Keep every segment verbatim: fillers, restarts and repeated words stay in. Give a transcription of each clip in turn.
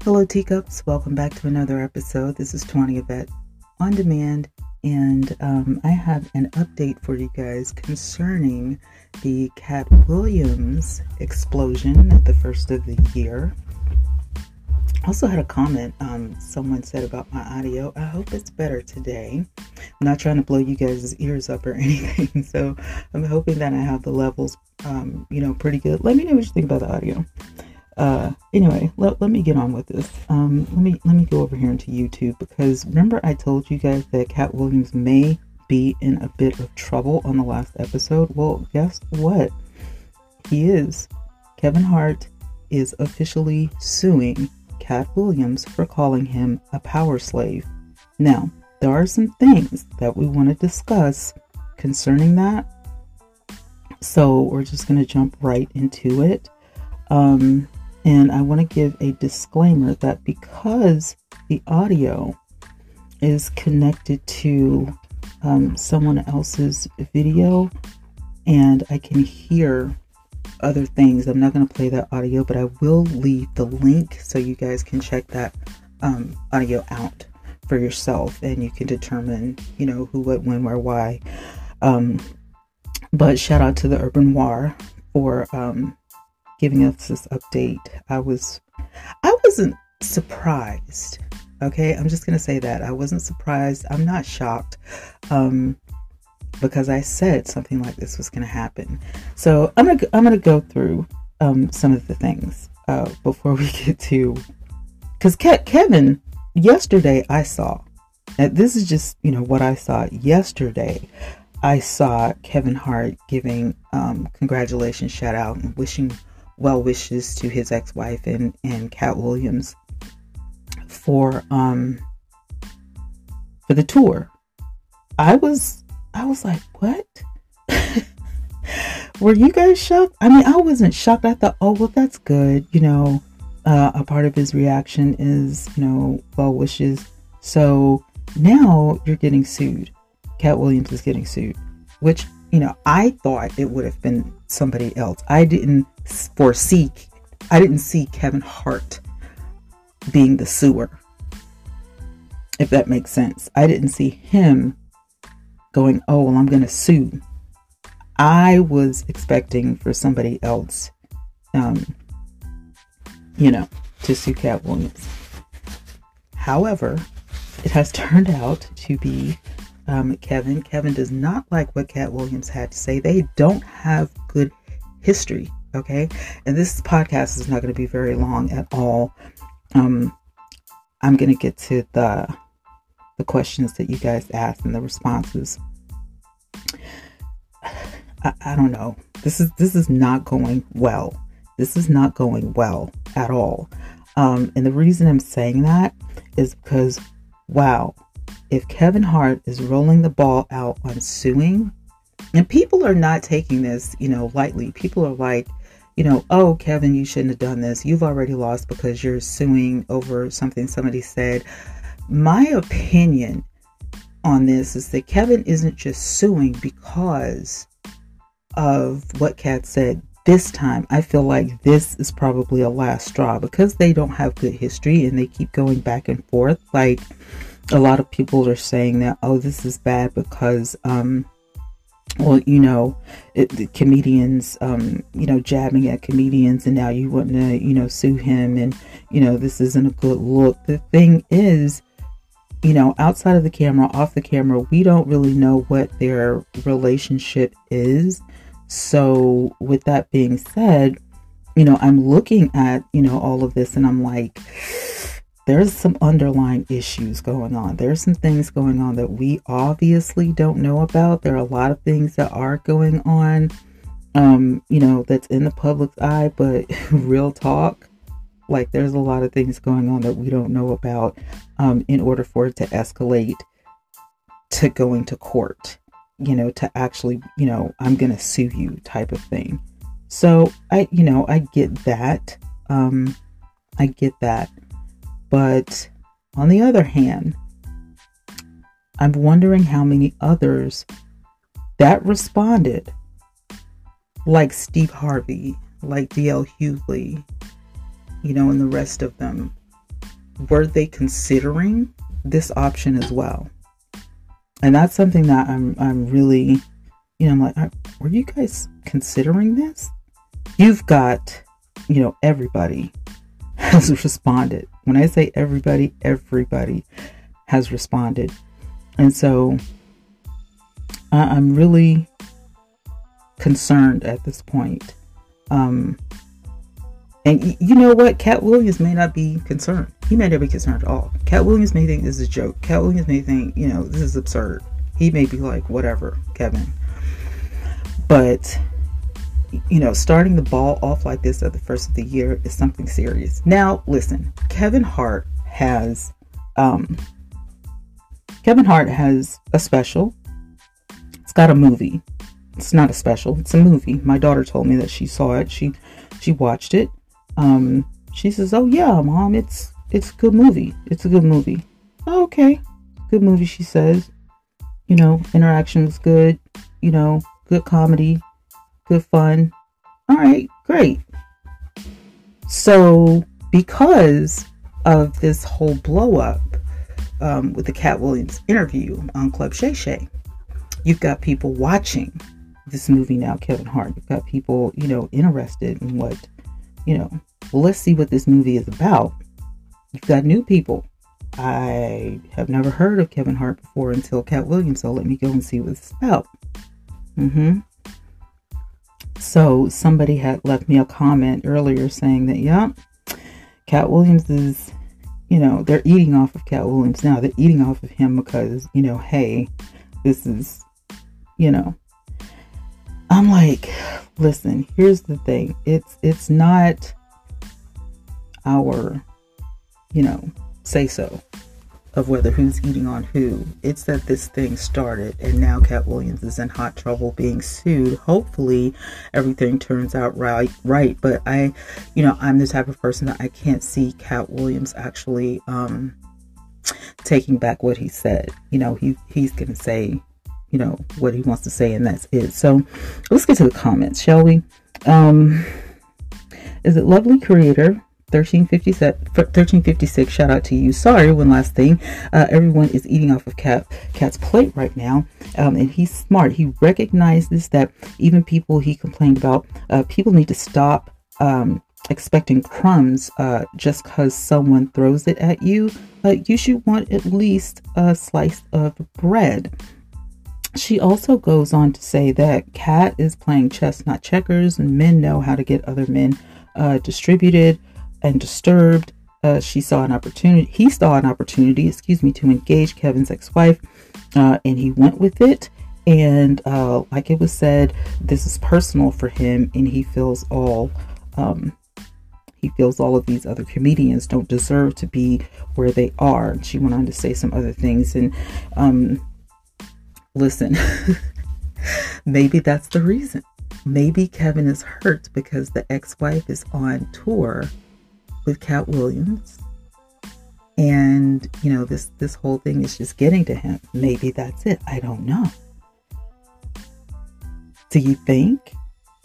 Hello, teacups. Welcome back to another episode. This is twenty Yvette on demand, and um, I have an update for you guys concerning the Katt Williams explosion at the first of the year. I also had a comment um, someone said about my audio. I hope it's better today. I'm not trying to blow you guys' ears up or anything, so I'm hoping that I have the levels, um, you know, pretty good. Let me know what you think about the audio. Uh, anyway, let, let me get on with this. Um, let me, let me go over here into YouTube, because remember I told you guys that Katt Williams may be in a bit of trouble on the last episode. Well, guess what? He is. Kevin Hart is officially suing Katt Williams for calling him a power slave. Now, there are some things that we want to discuss concerning that. So we're just going to jump right into it. Um, And I want to give a disclaimer that because the audio is connected to um, someone else's video and I can hear other things, I'm not going to play that audio, but I will leave the link so you guys can check that um, audio out for yourself and you can determine, you know, who, what, when, where, why. Um, but shout out to the Urban War for um, giving us this update. I was, I wasn't surprised. Okay, I'm just gonna say that I wasn't surprised. I'm not shocked, um, because I said something like this was gonna happen. So I'm gonna, I'm gonna go through um, some of the things uh, before we get to, because Ke- Kevin yesterday I saw. And this is just, you know, what I saw yesterday. I saw Kevin Hart giving um, congratulations, shout out, and wishing well wishes to his ex-wife and, and Katt Williams for um for the tour. I was I was like, what? Were you guys shocked? I mean, I wasn't shocked. I thought, oh well, that's good. You know, uh, a part of his reaction is, you know, well wishes. So now you're getting sued. Katt Williams is getting sued, which, you know, I thought it would have been somebody else. I didn't foresee, I didn't see Kevin Hart being the suer, if that makes sense. I didn't see him going, oh, well, I'm going to sue. I was expecting for somebody else, um, you know, to sue Katt Williams. However, it has turned out to be Um, Kevin. Kevin does not like what Katt Williams had to say. They don't have good history, okay? And this podcast is not going to be very long at all. Um, I'm going to get to the the questions that you guys asked and the responses. I, I don't know. This is this is not going well. This is not going well at all. Um, and the reason I'm saying that is because, wow. If Kevin Hart is rolling the ball out on suing, and people are not taking this, you know, lightly. People are like, you know, oh, Kevin, you shouldn't have done this. You've already lost because you're suing over something somebody said. My opinion on this is that Kevin isn't just suing because of what Katt said this time. I feel like this is probably a last straw because they don't have good history and they keep going back and forth. Like, a lot of people are saying that, oh, this is bad because, um, well, you know, it, the comedians, um, you know, jabbing at comedians, and now you want to, you know, sue him, and, you know, this isn't a good look. The thing is, you know, outside of the camera, off the camera, we don't really know what their relationship is. So with that being said, you know, I'm looking at, you know, all of this and I'm like, there's some underlying issues going on. There's some things going on that we obviously don't know about. There are a lot of things that are going on, um, you know, that's in the public's eye, but real talk, like there's a lot of things going on that we don't know about, um, in order for it to escalate to going to court, you know, to actually, you know, I'm going to sue you type of thing. So I, you know, I get that. Um, I get that. But on the other hand, I'm wondering how many others that responded, like Steve Harvey, like D L Hughley, you know, and the rest of them, were they considering this option as well? And that's something that I'm I'm really, you know, I'm like, were you guys considering this? You've got, you know, everybody has responded. When I say everybody, everybody has responded. And so I, I'm really concerned at this point. Um, and y- you know what? Cat Williams may not be concerned. He may not be concerned at all. Cat Williams may think this is a joke. Cat Williams may think, you know, this is absurd. He may be like, whatever, Kevin. But, you know, starting the ball off like this at the first of the year is something serious. Now, listen, Kevin Hart has, um, Kevin Hart has a special. It's got a movie. It's not a special. It's a movie. My daughter told me that she saw it. She, she watched it. Um, she says, "Oh yeah, Mom, it's it's a good movie. It's a good movie." Oh, okay, good movie. She says, you know, interaction was good. You know, good comedy, good fun. All right, great. So because of this whole blow up um, with the Cat Williams interview on Club Shay Shay, you've got people watching this movie now, Kevin Hart. You've got people, you know, interested in what, you know, well, let's see what this movie is about. You've got new people. I have never heard of Kevin Hart before until Cat Williams, so let me go and see what it's about. Mm-hmm. So somebody had left me a comment earlier saying that, yeah, Cat Williams is, you know, they're eating off of Cat Williams now. They're eating off of him because, you know, hey, this is, you know, I'm like, listen, here's the thing. It's, it's not our, you know, say so of whether who's eating on who. It's that this thing started and now Cat Williams is in hot trouble being sued. Hopefully everything turns out right, right. But I, you know, I'm the type of person that I can't see Cat Williams actually um, taking back what he said. You know, he he's going to say, you know, what he wants to say, and that's it. So let's get to the comments, shall we? Um, is it Lovely Creator thirteen fifty-six, shout out to you. Sorry, one last thing. Uh, everyone is eating off of Cat Cat's plate right now. Um, and he's smart. He recognizes that even people he complained about, uh, people need to stop um, expecting crumbs uh, just because someone throws it at you. Uh, you should want at least a slice of bread. She also goes on to say that Cat is playing chess, not checkers, and men know how to get other men uh, distributed and disturbed. Uh, she saw an opportunity. He saw an opportunity, excuse me, to engage Kevin's ex-wife, uh, and he went with it. And uh, like it was said, this is personal for him, and he feels all um, he feels all of these other comedians don't deserve to be where they are. And she went on to say some other things. And um, listen, maybe that's the reason. Maybe Kevin is hurt because the ex-wife is on tour with Cat Williams, and you know, this this whole thing is just getting to him. Maybe that's it. I don't know. Do you think?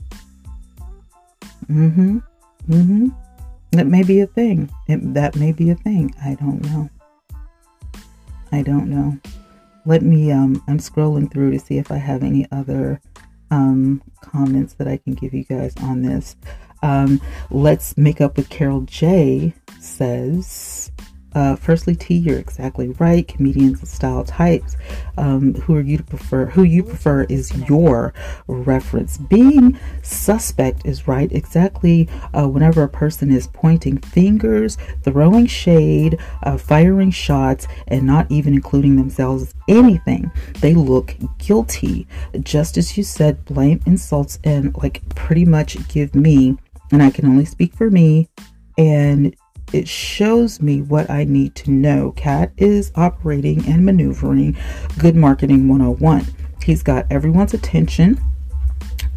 Mm-hmm. Mm-hmm. That may be a thing. It, that may be a thing. I don't know. I don't know. Let me, um, I'm scrolling through to see if I have any other um, comments that I can give you guys on this. Um, Let's Make Up with Carol J says, uh, firstly, T, you're exactly right. Comedians and style types. Um, who are you to prefer? Who you prefer is your reference. Being suspect is right. Exactly. Uh, whenever a person is pointing fingers, throwing shade, uh, firing shots, and not even including themselves as anything, they look guilty. Just as you said, blame, insults, and like pretty much give me, and I can only speak for me, and it shows me what I need to know. Cat is operating and maneuvering good marketing one oh one. He's got everyone's attention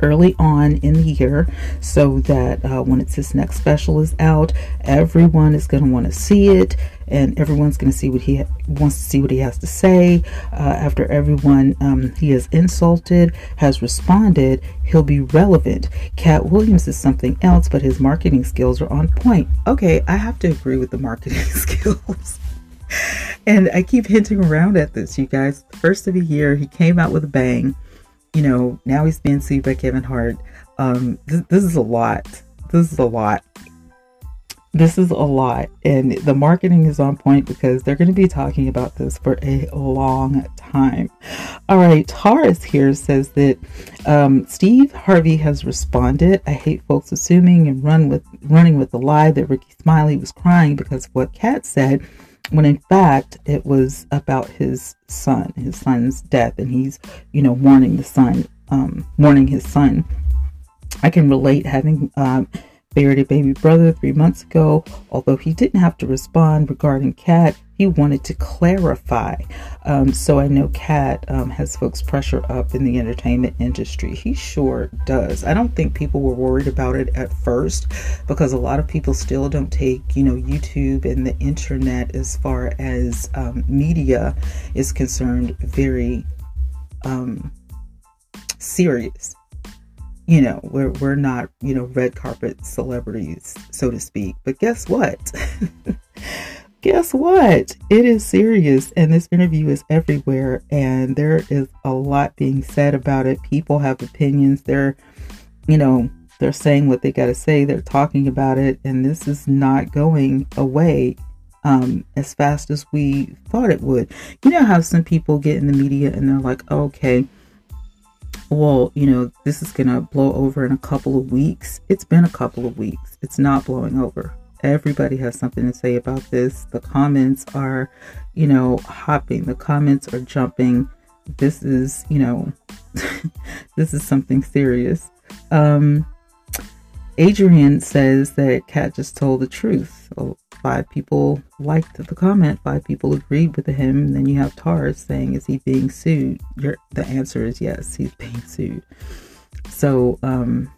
early on in the year so that uh, when it's his next special is out, everyone is going to want to see it, and everyone's going to see what he ha- wants to see what he has to say. Uh, after everyone um, he has insulted has responded, he'll be relevant. Katt Williams is something else, but his marketing skills are on point. Okay, I have to agree with the marketing skills. And I keep hinting around at this, you guys. The first of the year, he came out with a bang. You know, now he's being sued by Kevin Hart. Um, th- this is a lot. This is a lot. This is a lot. And the marketing is on point because they're going to be talking about this for a long time. All right. Taurus here says that um, Steve Harvey has responded. I hate folks assuming and run with running with the lie that Ricky Smiley was crying because of what Katt said, when in fact it was about his son, his son's death, and he's, you know, mourning the son, um, mourning his son. I can relate, having um, buried a baby brother three months ago. Although he didn't have to respond regarding Katt, he wanted to clarify. Um, so I know Katt um, has folks pressure up in the entertainment industry. He sure does. I don't think people were worried about it at first because a lot of people still don't take, you know, YouTube and the internet as far as um, media is concerned very um, serious. You know, we're, we're not, you know, red carpet celebrities, so to speak. But guess what? Guess what? It is serious, and this interview is everywhere, and there is a lot being said about it. People have opinions. They're, you know, they're saying what they got to say. They're talking about it, and this is not going away um, as fast as we thought it would. You know how some people get in the media and they're like, oh, okay, well, you know, this is going to blow over in a couple of weeks. It's been a couple of weeks. It's not blowing over. Everybody has something to say about this. The comments are, you know, hopping. The comments are jumping. This is, you know, this is something serious. Um, Adrian says that Katt just told the truth. Well, five people liked the comment. Five people agreed with him. And then you have Taurus saying, is he being sued? Your, the answer is yes, he's being sued. So, um,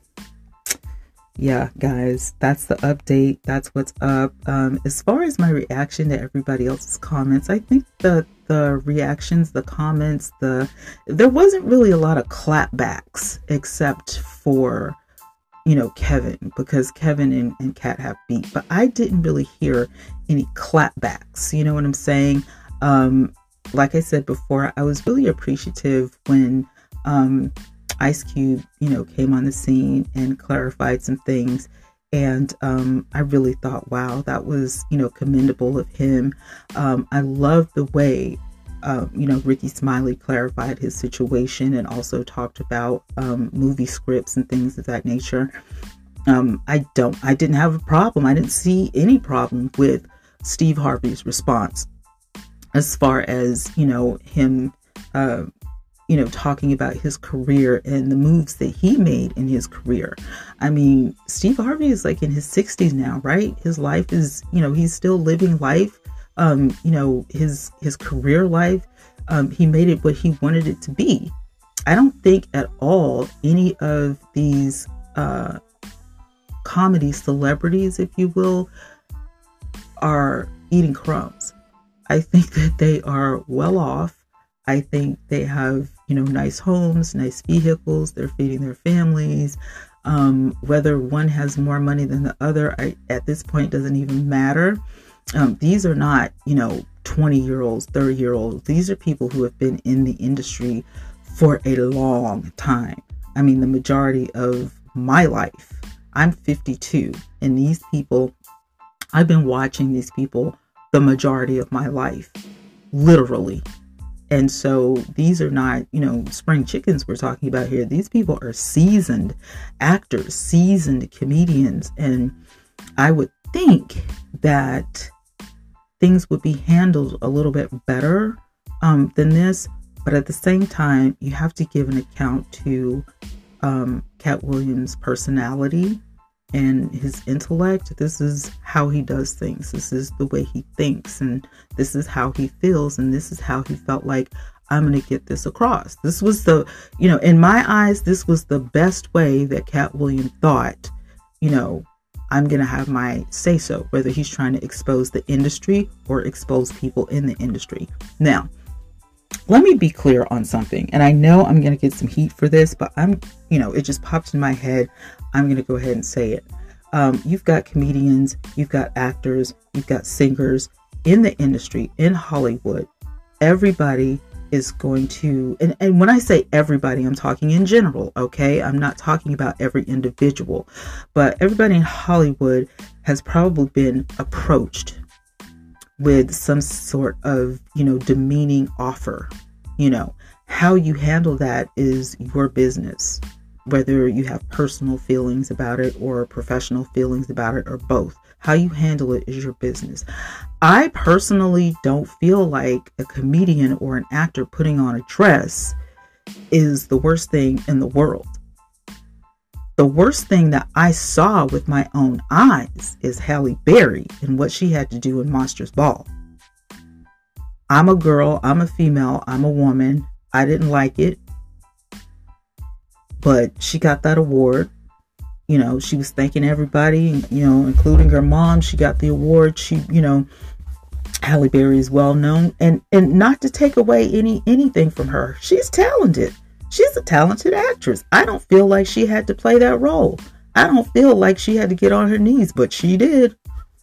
yeah, guys, that's the update. That's what's up. Um, as far as my reaction to everybody else's comments, I think the the reactions, the comments, the there wasn't really a lot of clapbacks except for, you know, Kevin, because Kevin and, and Katt have beat. But I didn't really hear any clapbacks. You know what I'm saying? Um, like I said before, I was really appreciative when um, Ice Cube, you know, came on the scene and clarified some things. And um, I really thought, wow, that was, you know, commendable of him. Um, I love the way, uh, you know, Ricky Smiley clarified his situation and also talked about um, movie scripts and things of that nature. Um, I don't, I didn't have a problem. I didn't see any problem with Steve Harvey's response as far as, you know, him, uh, you know, talking about his career and the moves that he made in his career. I mean, Steve Harvey is like in his sixties now, right? His life is, you know, he's still living life. Um, you know, his, his career life, um, he made it what he wanted it to be. I don't think at all any of these, uh, comedy celebrities, if you will, are eating crumbs. I think that they are well off. I think they have, you know, nice homes, nice vehicles. They're feeding their families. Um, whether one has more money than the other, I, at this point, doesn't even matter. Um, these are not, you know, twenty year olds, thirty year olds. These are people who have been in the industry for a long time. I mean, the majority of my life. I'm fifty-two, and these people, I've been watching these people the majority of my life, literally. And so these are not, you know, spring chickens we're talking about here. These people are seasoned actors, seasoned comedians. And I would think that things would be handled a little bit better um, than this. But at the same time, you have to give an account to um, Katt Williams' personality and his intellect. This is how he does things. This is the way he thinks, and this is how he feels, and this is how he felt like I'm going to get this across. This was the, you know, in my eyes, this was the best way that Katt Williams thought, you know, I'm going to have my say so, whether he's trying to expose the industry or expose people in the industry. Now, let me be clear on something. And I know I'm going to get some heat for this, but I'm, you know, it just popped in my head. I'm going to go ahead and say it. Um, you've got comedians, you've got actors, you've got singers in the industry, in Hollywood. Everybody is going to, and, and when I say everybody, I'm talking in general, okay? I'm not talking about every individual, but everybody in Hollywood has probably been approached with some sort of, you know, demeaning offer. You know, how you handle that is your business, whether you have personal feelings about it or professional feelings about it or both. How you handle it is your business. I personally don't feel like a comedian or an actor putting on a dress is the worst thing in the world. The worst thing that I saw with my own eyes is Halle Berry and what she had to do in Monsters Ball. I'm a girl, I'm a female, I'm a woman. I didn't like it, but she got that award. You know, she was thanking everybody, you know, including her mom. She got the award. She, you know, Halle Berry is well known, and and not to take away any anything from her. She's talented. She's a talented actress. I don't feel like she had to play that role. I don't feel like she had to get on her knees, but she did.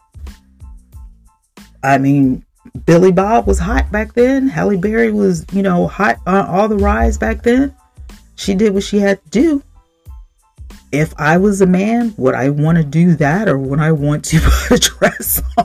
I mean, Billy Bob was hot back then. Halle Berry was, you know, hot on all the rise back then. She did what she had to do. If I was a man, would I want to do that, or would I want to put a dress on?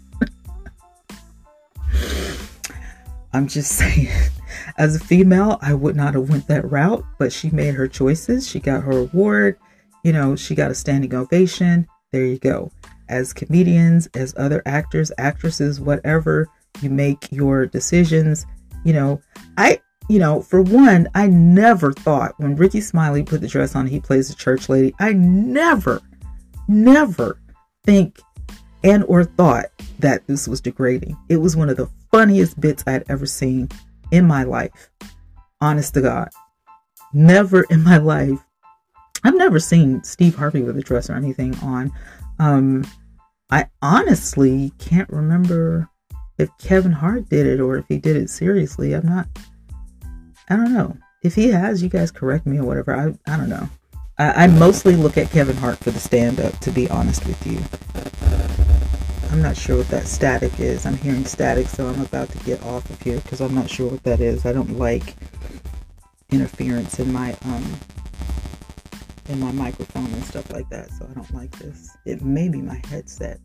I'm just saying, as a female, I would not have went that route, but she made her choices. She got her award. You know, she got a standing ovation. There you go. As comedians, as other actors, actresses, whatever, you make your decisions. You know, I, you know, for one, I never thought when Ricky Smiley put the dress on, he plays the church lady. I never, never think and or thought that this was degrading. It was one of the funniest bits I had ever seen in my life. Honest to God. Never in my life. I've never seen Steve Harvey with a dress or anything on. Um, I honestly can't remember if Kevin Hart did it or if he did it seriously. I'm not, I don't know. If he has, you guys correct me or whatever. I, I don't know. I, I mostly look at Kevin Hart for the stand-up, to be honest with you. I'm not sure what that static is. I'm hearing static, so I'm about to get off of here because I'm not sure what that is. I don't like interference in my um in my microphone and stuff like that, so I don't like this. It may be my headset.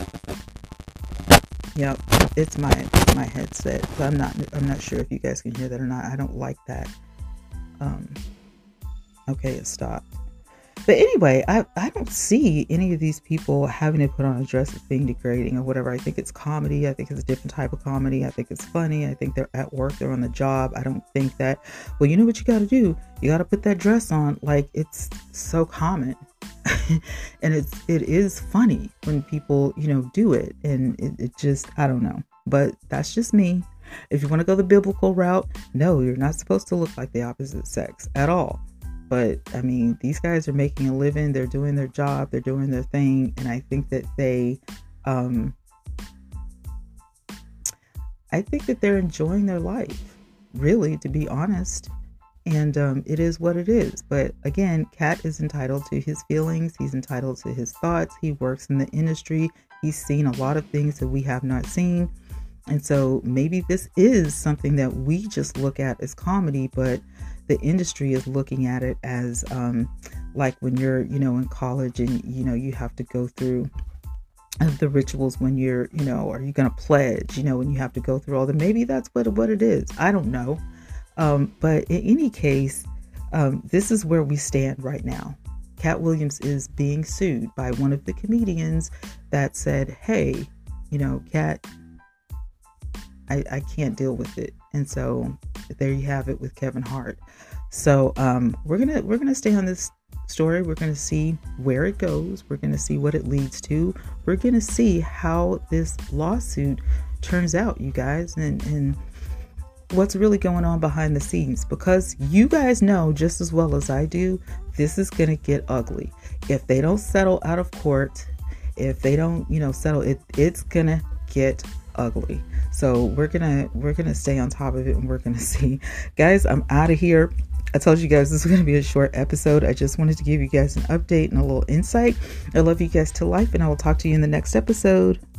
Yep, it's my it's my headset. So I'm not I'm not sure if you guys can hear that or not. I don't like that. Um. Okay, it stopped. But anyway, I, I don't see any of these people having to put on a dress as being degrading or whatever. I think it's comedy. I think it's a different type of comedy. I think it's funny. I think they're at work. They're on the job. I don't think that, well, you know what you got to do? You got to put that dress on. Like, it's so common. And it's, it is funny when people, you know, do it. And it, it just, I don't know. But that's just me. If you want to go the biblical route, no, you're not supposed to look like the opposite sex at all. But I mean, these guys are making a living. They're doing their job. They're doing their thing. And I think that they, um, I think that they're enjoying their life, really, to be honest. And um, it is what it is. But again, Katt is entitled to his feelings. He's entitled to his thoughts. He works in the industry. He's seen a lot of things that we have not seen. And so maybe this is something that we just look at as comedy, but the industry is looking at it as um, like when you're, you know, in college and, you know, you have to go through the rituals when you're, you know, are you going to pledge, you know, when you have to go through all the, maybe that's what, what it is. I don't know. Um, but in any case, um, this is where we stand right now. Katt Williams is being sued by one of the comedians that said, hey, you know, Katt, I, I can't deal with it. And so there you have it with Kevin Hart. So um, we're gonna we're gonna stay on this story. We're gonna see where it goes. We're gonna see what it leads to. We're gonna see how this lawsuit turns out, you guys. And and what's really going on behind the scenes, because you guys know just as well as I do, this is going to get ugly. If they don't settle out of court, if they don't, you know, settle it, it's going to get ugly. So we're gonna we're gonna stay on top of it, and we're gonna see. Guys, I'm out of here. I told you guys this was going to be a short episode. I just wanted to give you guys an update and a little insight. I love you guys to life, and I will talk to you in the next episode.